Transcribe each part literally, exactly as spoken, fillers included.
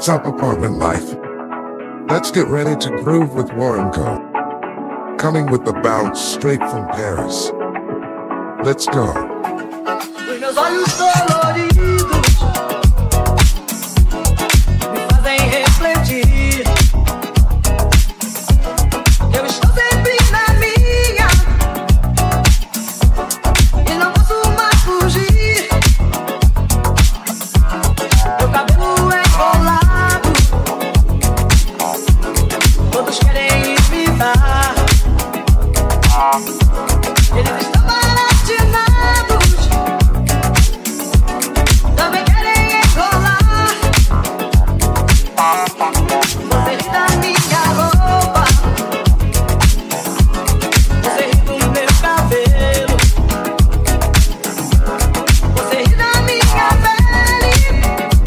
What's up, apartment life? Let's get ready to groove with Warren Co. Coming with the bounce straight from Paris. Let's go. Meus olhos coloridos me fazem refletir. Eu estou sempre na minha e não posso mais fugir. Meu cabelo é enrolado, todos querem imitar. Eles estão baratinados, também querem enrolar. Você ri da minha roupa, você ri do meu cabelo, você ri da minha pele,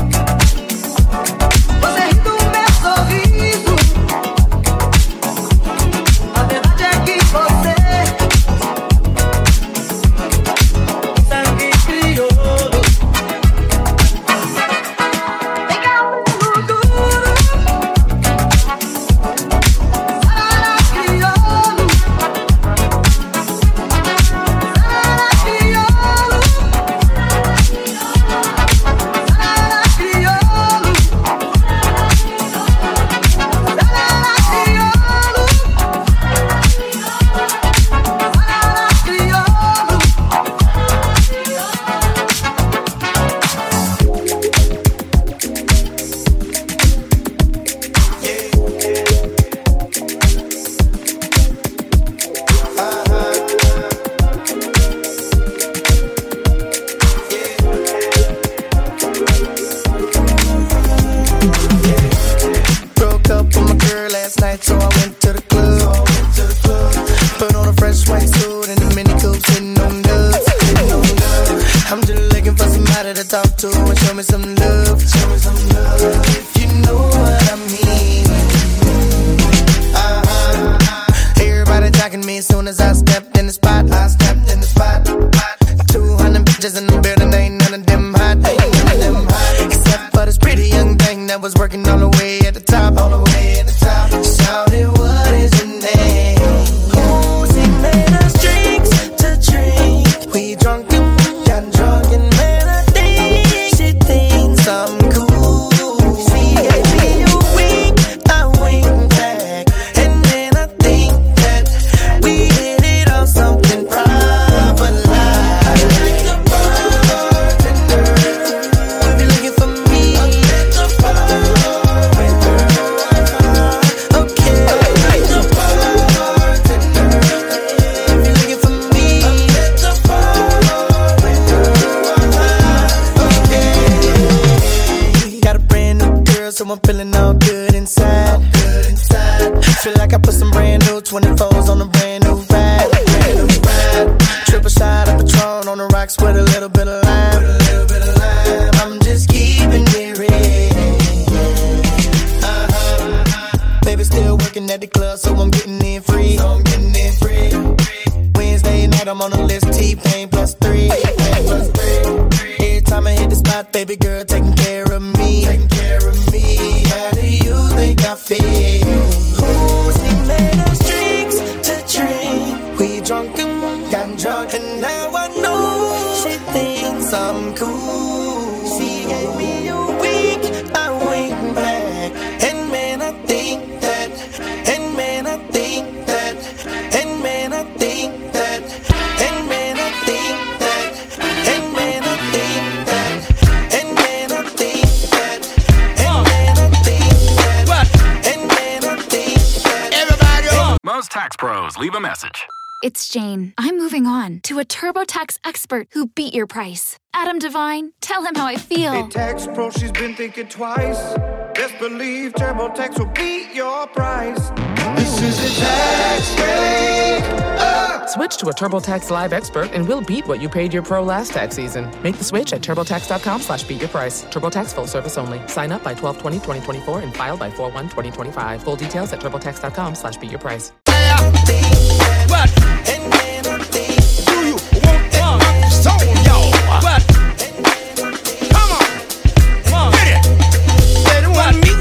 você ri do meu sorriso. A verdade é que você Leave a message. It's Jane. I'm moving on to a TurboTax expert who beat your price. Adam Devine, tell him how I feel. Hey, Tax Pro, she's been thinking twice. Best believe TurboTax will beat your price. This is a tax break. Uh. Switch to a TurboTax Live expert and we'll beat what you paid your pro last tax season. Make the switch at TurboTax.com slash beat your price. TurboTax full service only. Sign up by twelve twenty twenty twenty-four and file by four one twenty twenty-five. Full details at TurboTax.com slash beat your price. What? And then I think, do you want that soul, y'all? What? Come on, come on, get it. They don't want me.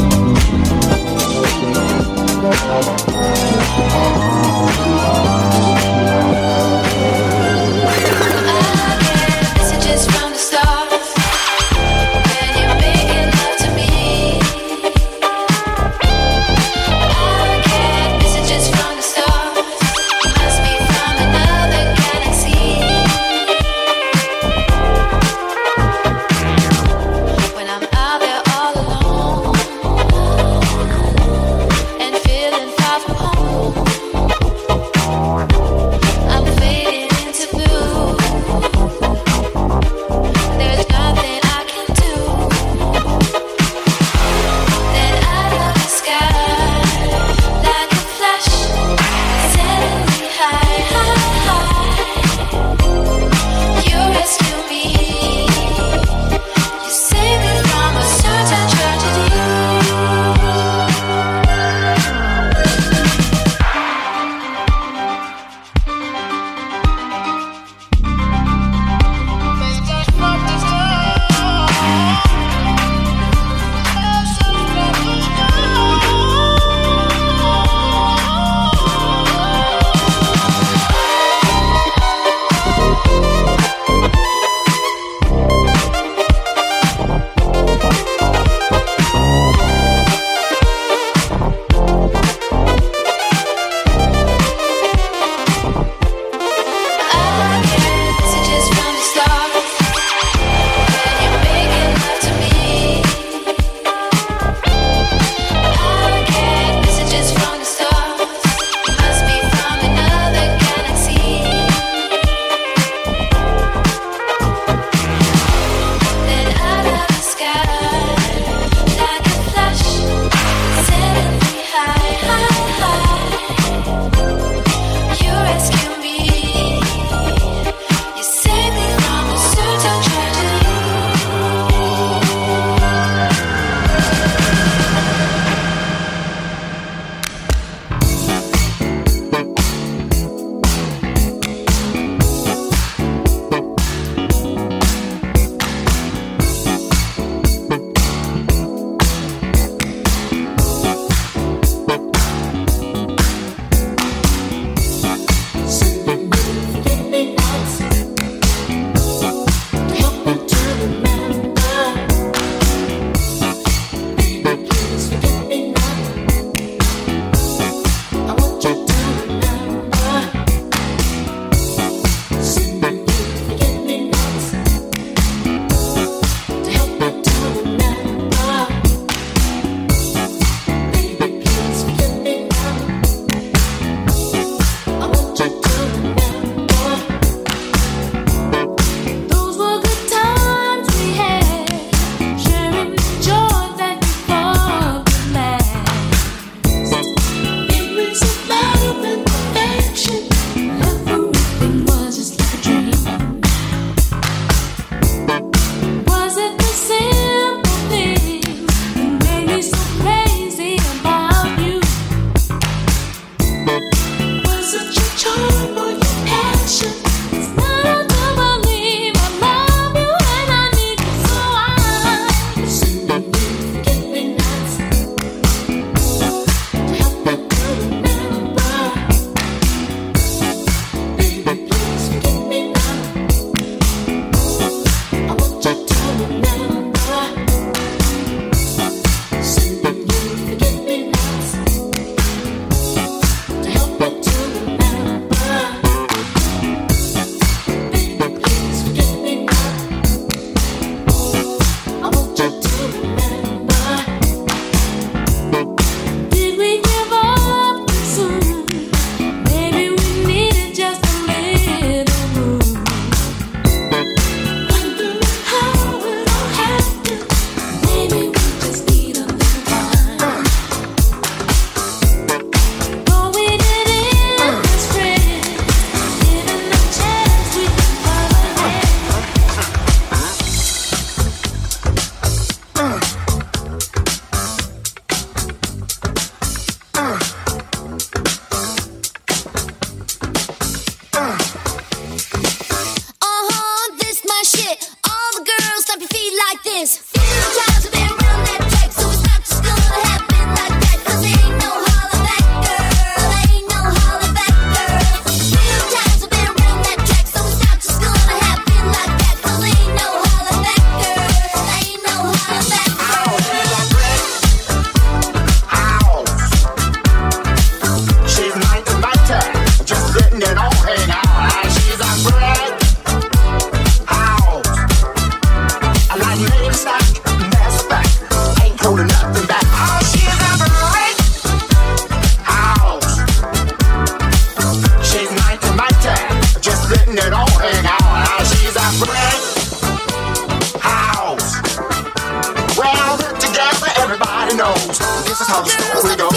knows. This is how the story goes.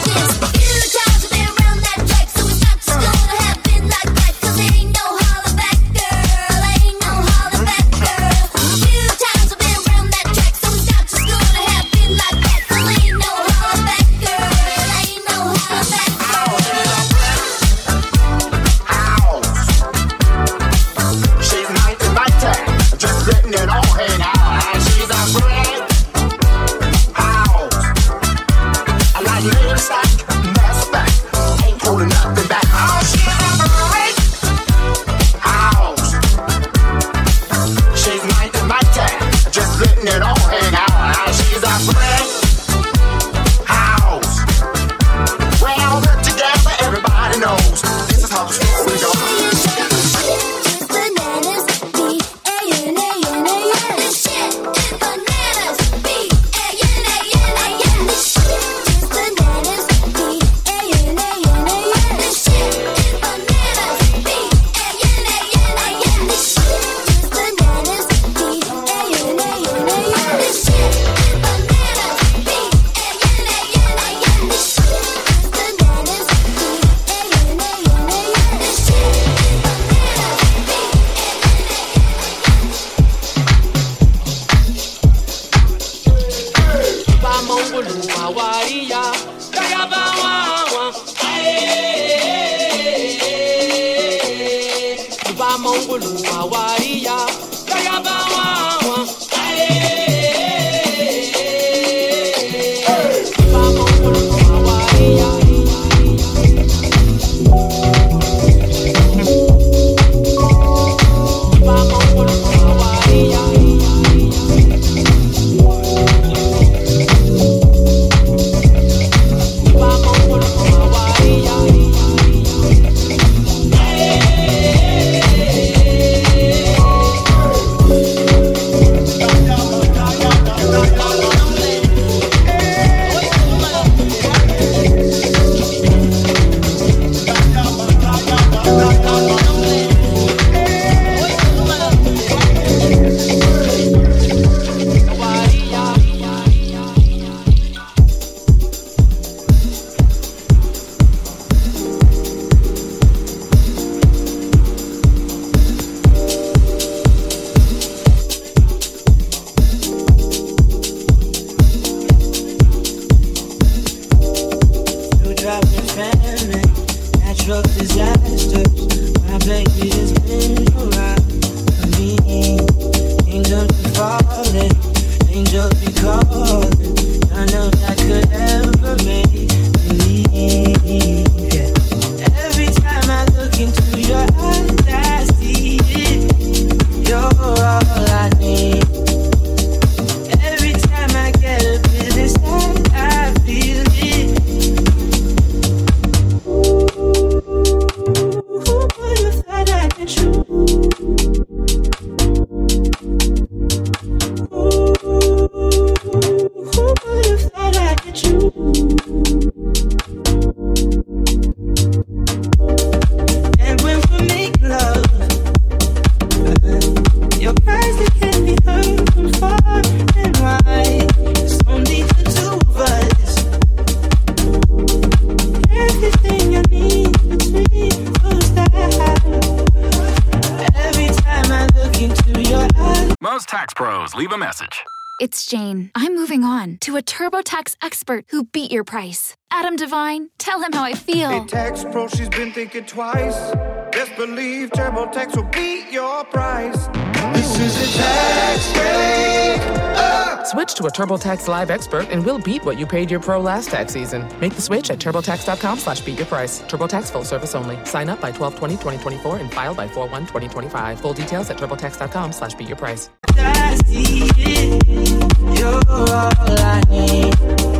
Tax Pros, leave a message. It's Jane. I'm moving on to a TurboTax expert who beat your price. Adam Devine, tell him how I feel. Hey, Tax Pro, she's been thinking twice. Best believe TurboTax will beat your price. This is a tax break. Uh. Switch to a TurboTax Live expert and we'll beat what you paid your pro last tax season. Make the switch at TurboTax.com slash beat your price. TurboTax full service only. Sign up by twelve twenty twenty twenty-four and file by four one twenty twenty-five. Full details at TurboTax.com slash beat your price. I see it. You're all I need.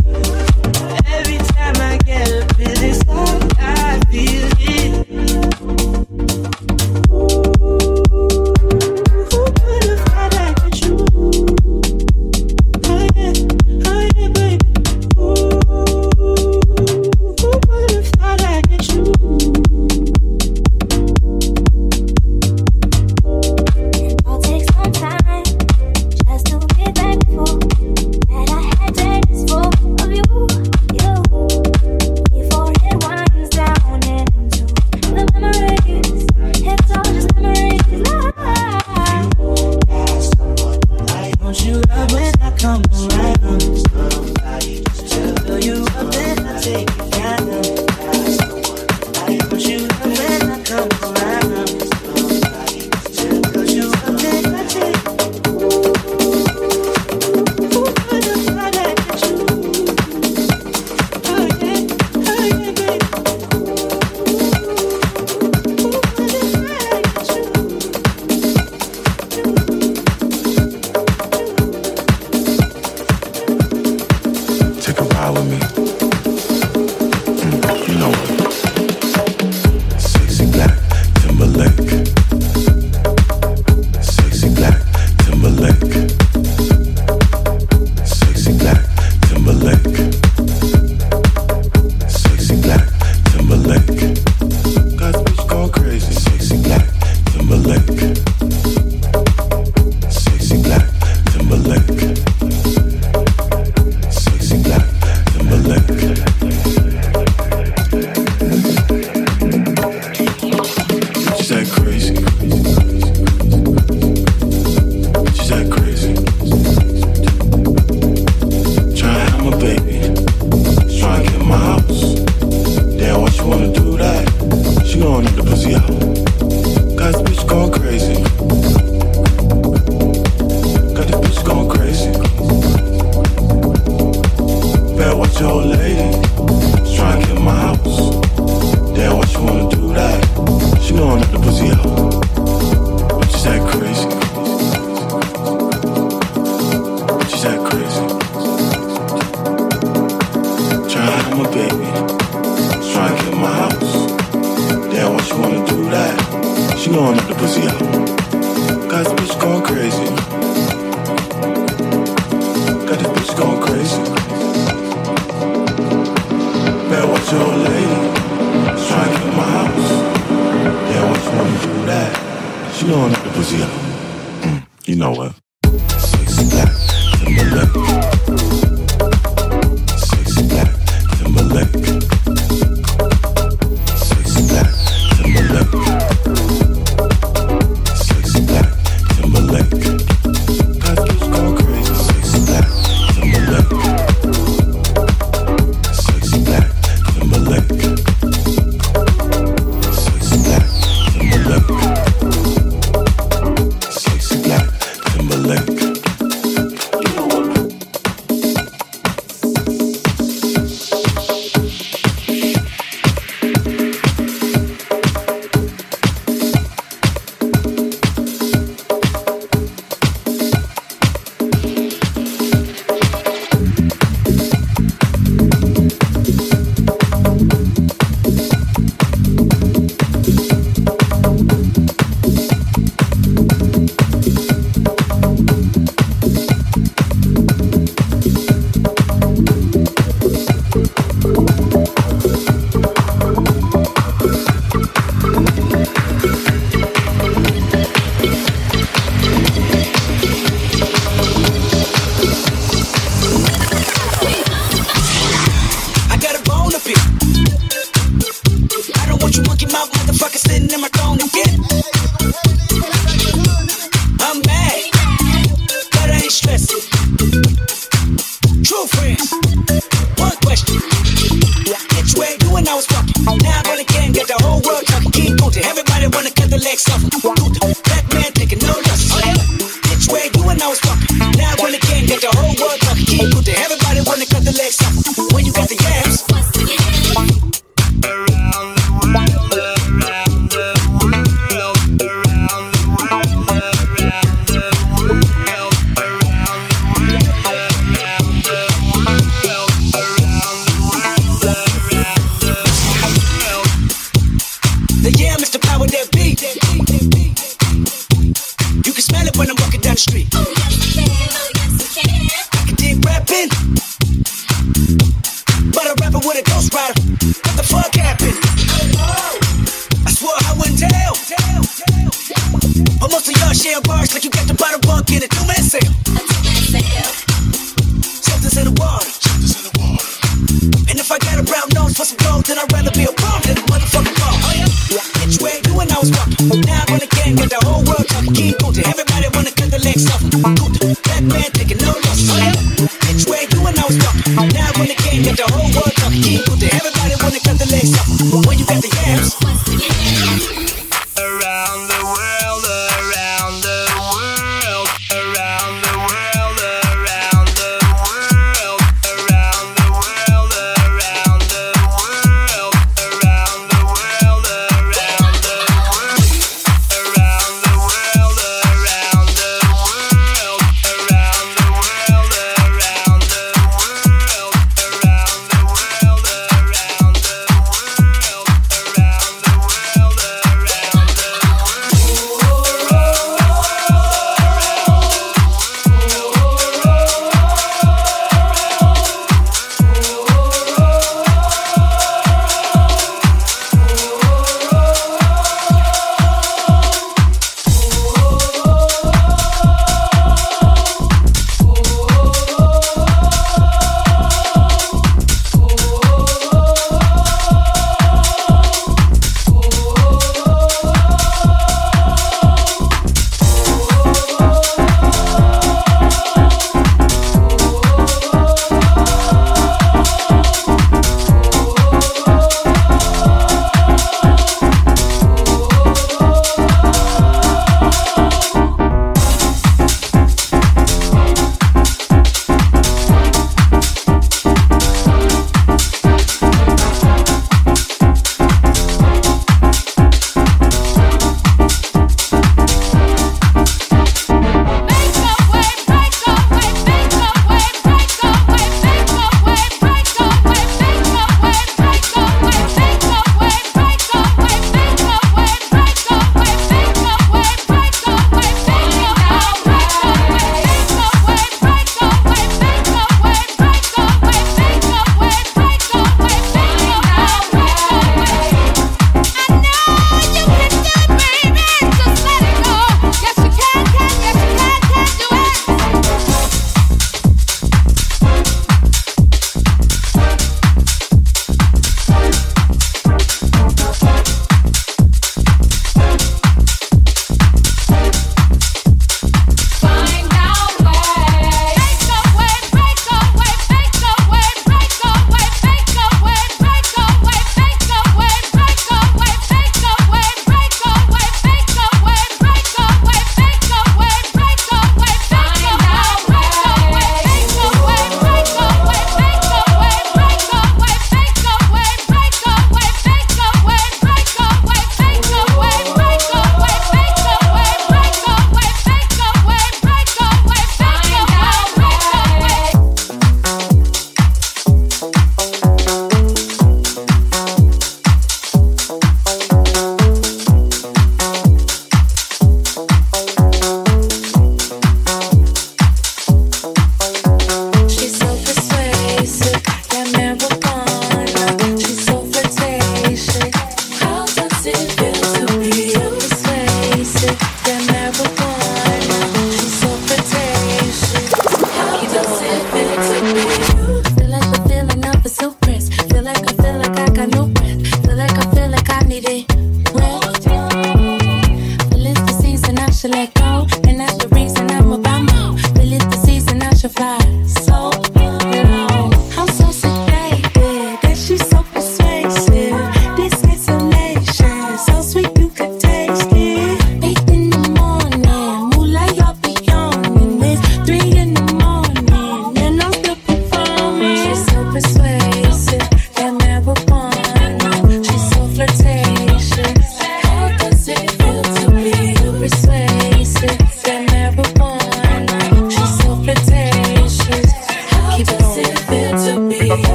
Every time I get a bit inside, I feel it. Who could have thought I could you? Oh yeah, oh yeah, baby. Ooh, who could have thought I could you? I'll take some time just to be thankful that I had days for ride with me. Mm, you know what? Sexy black Timberlake. Sexy black Timberlake. Sexy black Timberlake. Sexy black Timberlake. Got the bitch going crazy. Sexy black Timberlake. Sexy black Timberlake. Sexy black Timberlake. She's that crazy. She's that crazy. Try to have my baby. Try to get in my house. Damn, why she wanna do that? She gon' need the pussy out. Got this bitch going crazy. Got this bitch going crazy. Better watch your old lady. She's trying to get in my house. Damn, why she wanna do that? She gon' need the pussy out. But she's that crazy. She's that crazy. Trying to have my baby. She's trying to get in my house. Damn, why she wanna do that? She gon' need the pussy out. Got this bitch going crazy. Got this bitch going crazy. Better watch your old lady. She's trying to get in my house. Damn, why she wanna do that? She gon' need the pussy out. Mm, you know what? Sexy black Timberlake. Sexy black Timberlake. Sexy black Timberlake. Sexy black Timberlake. Got this bitch going crazy. Sexy black Timberlake. Sexy black Timberlake. Sexy black Timberlake. Sexy black Timberlake. You know what? I got a bone to pick. I don't want you monkey mouth motherfucker sitting in my throne again. I'm mad, but I ain't stressing. True friends, one question. Bitch, where you and I was fucking. Now I run again, get the whole world talking. Keep Gunther, everybody wanna cut the legs off. Gunther, black man taking no losses. Bitch, where you and I was fucking. Now I run again, get the whole world talking. Keep Gunther, everybody wanna cut the legs off. When you got the yams. The yam is the power that beat. You can smell it when I'm walking down the street. I can dig rapping, but a rapper with a ghost rider. What the fuck happened? I swore I wouldn't tell, but most of y'all share bars like you got the bottom bunk in a two-man sale. Something's in the water. And if I got a brown nose for some gold, then I'd rather be a bum than a motherfucking bum. Bitch, where you and I was walking. Now I run again, got the whole world talking. Keep Gunther, everybody wanna cut the legs off. Gunther, black man taking no losses. Bitch, where you and I was walking. Now I run again, got the whole world talking. Keep Gunther, everybody wanna cut the legs off. When you got the yams. Around the world, around the world, around the world, around the world, around the world, around the world, around the world, around the world, around the world, around the world, around the world, around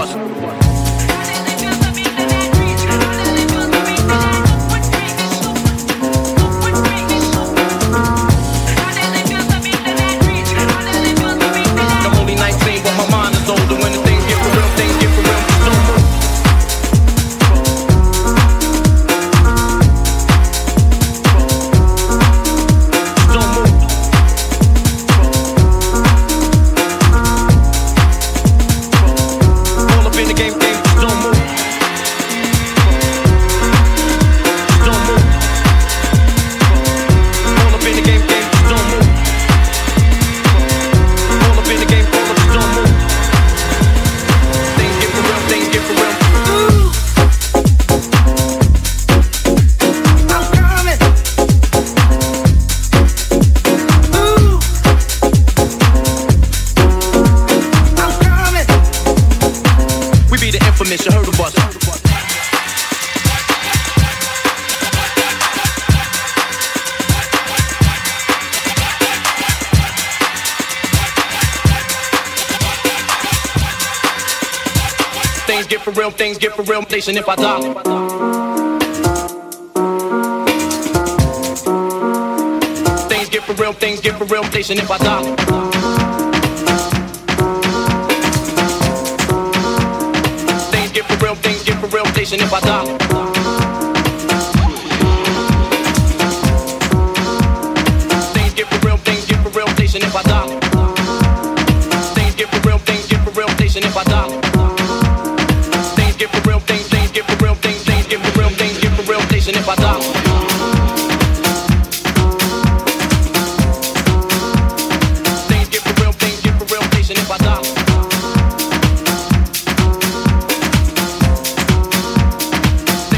bus. I'm only nineteen, but my mind is older. When the things get for real, things get for real. Don't move. Don't move. All up in the game, game. Don't move. Don't move. All up in the game, game. Don't move. All up in the game, all up, don't move. Things get for real, things get for real. Ooh, I'm coming. Ooh, I'm coming. We be the infamous, you heard of us. Things get for real, things get for real. Station if I die. Things get for real, things get for real. Station if I die. Things get for real, things get for real. Station if I die. Things get for real, things get for real. Station if I die. Things get for real, things get for real. Station if I die. Things get for real, things, things get for real, things, things get for real, things get for real. Station if I die. Things get for real, things get for real. Station if I die. Things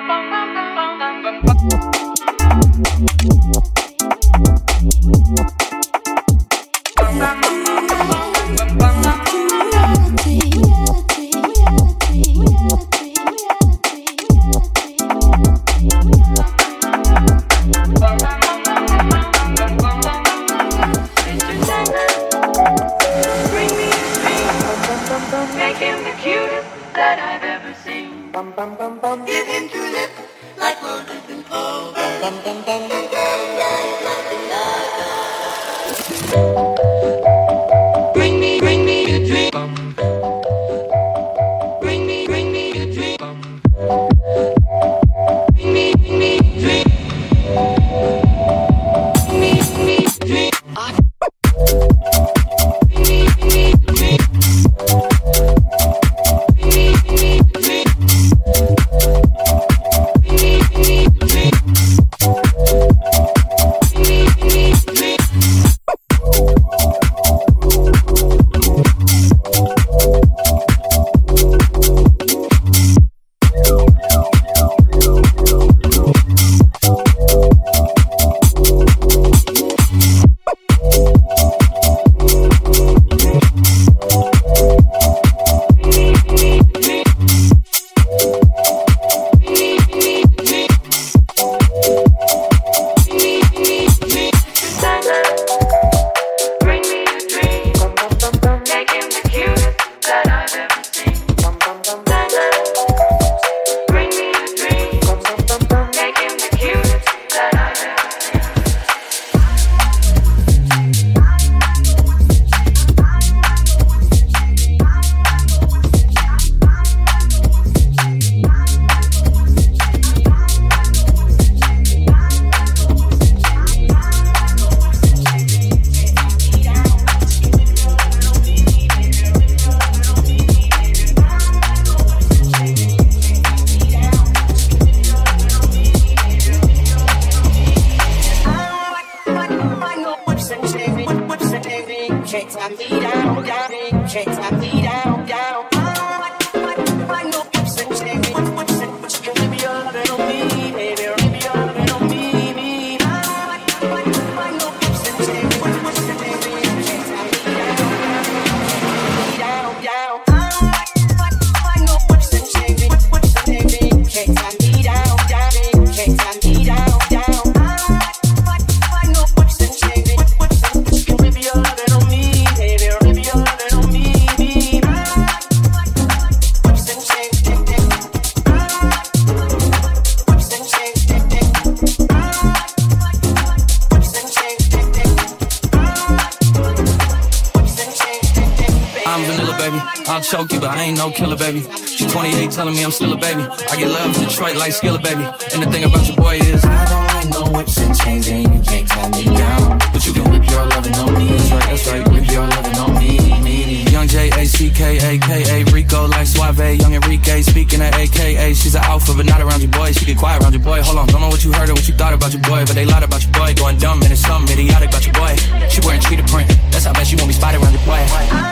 Choke you, but I ain't no killer, baby. She twenty-eight telling me I'm still a baby. I get love in Detroit like Skilla, baby. And the thing about your boy is I don't like no whips and chains, and you can't tie me down. But you can whip your lovin' on me. That's right, that's right, whip your lovin' on me, me. Young J A C K A K A Rico like Suave, young Enrique. Speaking of A K A, she's an alpha, but not around your boy. She get quiet around your boy. Hold on, don't know what you heard or what you thought about your boy, but they lied about your boy. Going dumb and it's something idiotic about your boy. She wearing cheetah print. That's how bad she won't be spotted around your boy.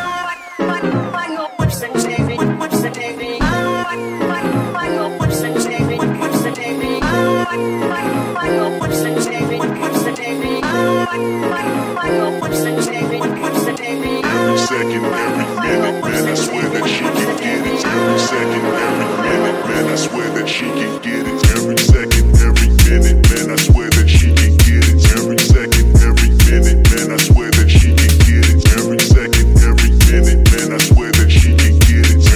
Every second, every minute, man, I swear that she can get it. Every second, every minute, man, I swear that she can get it. Every second, every minute, man, I swear that she can get it. Every second, every minute, man, I swear that she can get it. Every second, every minute, man, I swear that she can get it.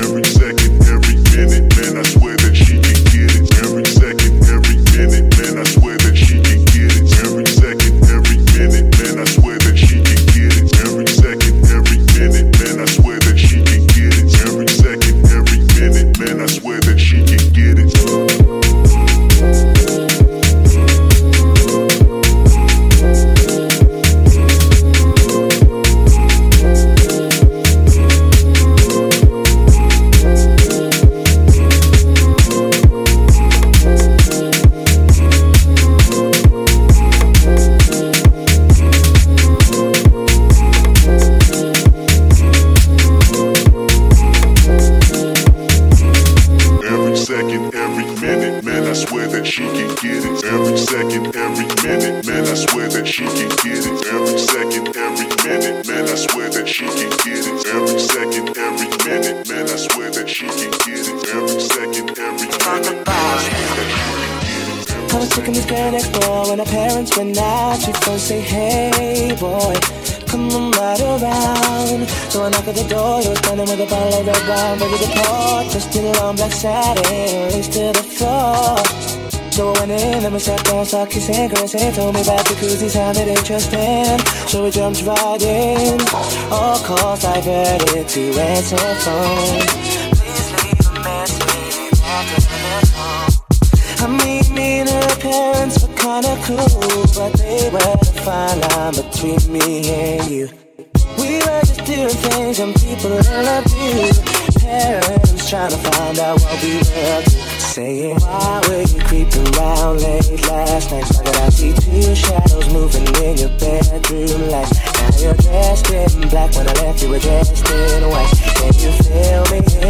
swear that she can get it. Every second, every minute, man, I swear that she can get it. Every second, every minute, man, I swear that she can get it. Every second, every minute, man, I swear that she can get it. Every second, every minute, man, I swear that she can get it. I was checking this girl next door when her parents went out. She first say, hey boy, come on right around. So I knocked at the door, he was standing with a bottle of red wine ready to pour, just in a long black satin, raised to the floor. So I went in, then we sat down, started kissing, caressing, told me about the cruise he sounded interesting. So we jumped right in, all calls diverted to answer phone. Please leave a message after the phone. I mean, me and her parents were kinda cool, but they were the fine line between me and you. We were just doing things and people love you. Parents trying to find out what we were up to, saying, why were you creeping around late last night? Why did I see two shadows moving in your bedroom light? Now you're dressed in black, when I left you were dressed in white. Can you feel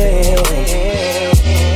me?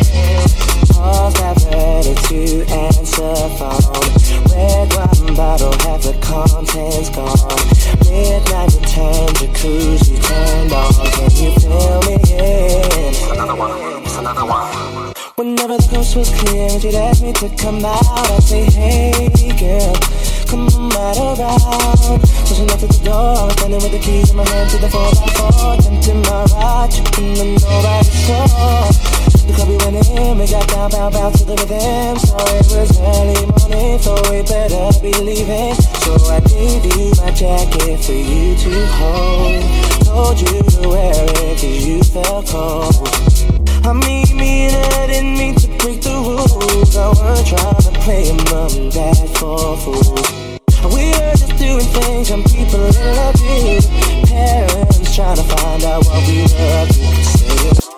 Calls diverted to answer phone. Red wine bottle, half the contents gone. Midnight return, jacuzzi turned on. Can you feel me? It's another one, it's another one. Whenever the coast was clear and she'd ask me to come out, I'd say, hey girl, come on right around. So she knocked at the door, I was standing with the keys in my hand to the four by four. Jumped in my ride, tripping the nobody saw. The club we went in, we got down, bound, bound to the rhythm. So it was early morning, so we better be leaving. So I gave you my jacket for you to hold. Told you to wear it cause you felt cold. I mean, me and I didn't mean to break the rules. I weren't trying to play a mom and dad for fools. We were just doing things and people love you. Parents trying to find out what we were up to. Say it.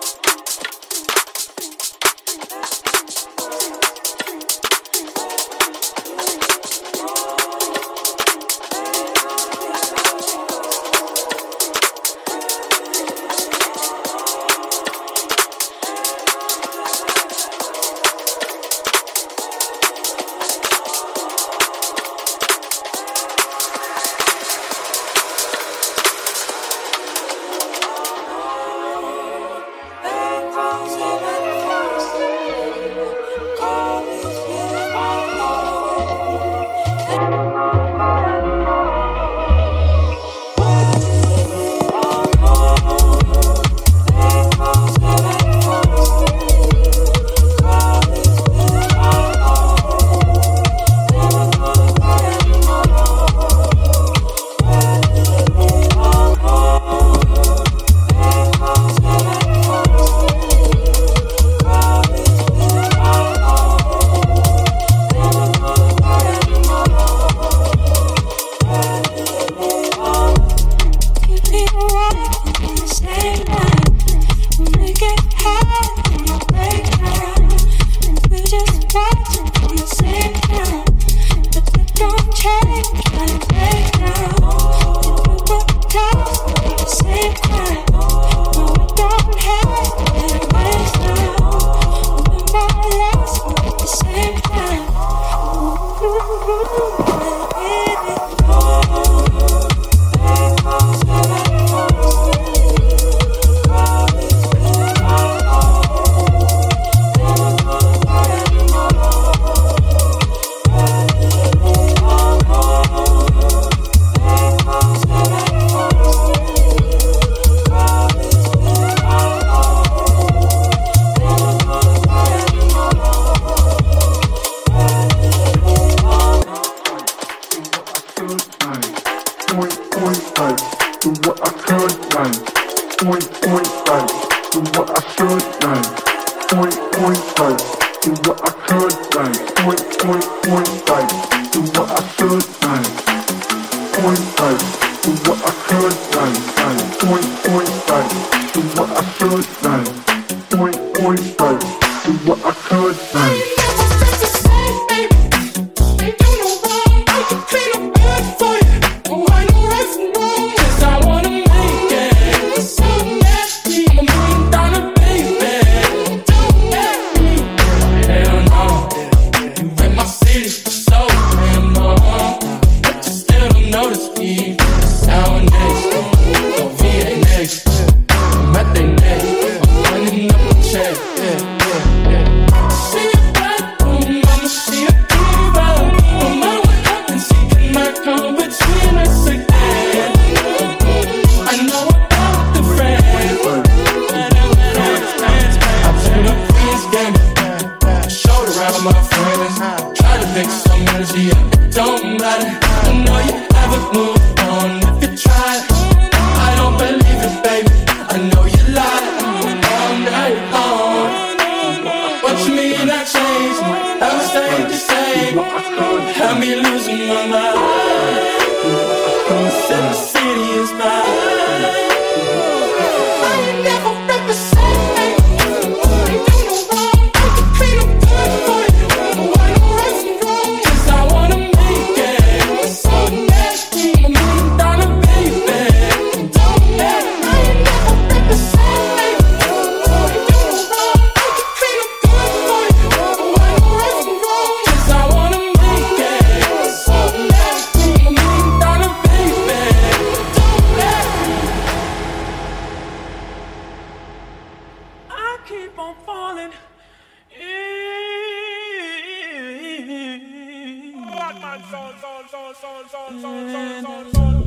my friends. Try to fix some energy up, don't matter. I know you haven't moved on if you tried. I don't believe it, baby, I know you lied all night long. What you mean I changed? Never stayed the same. Had me losing my mind. Said the city is mine. I ain't never felt the same. Keep on falling. Bad man, son, son, son, son, son, son, son, son, son.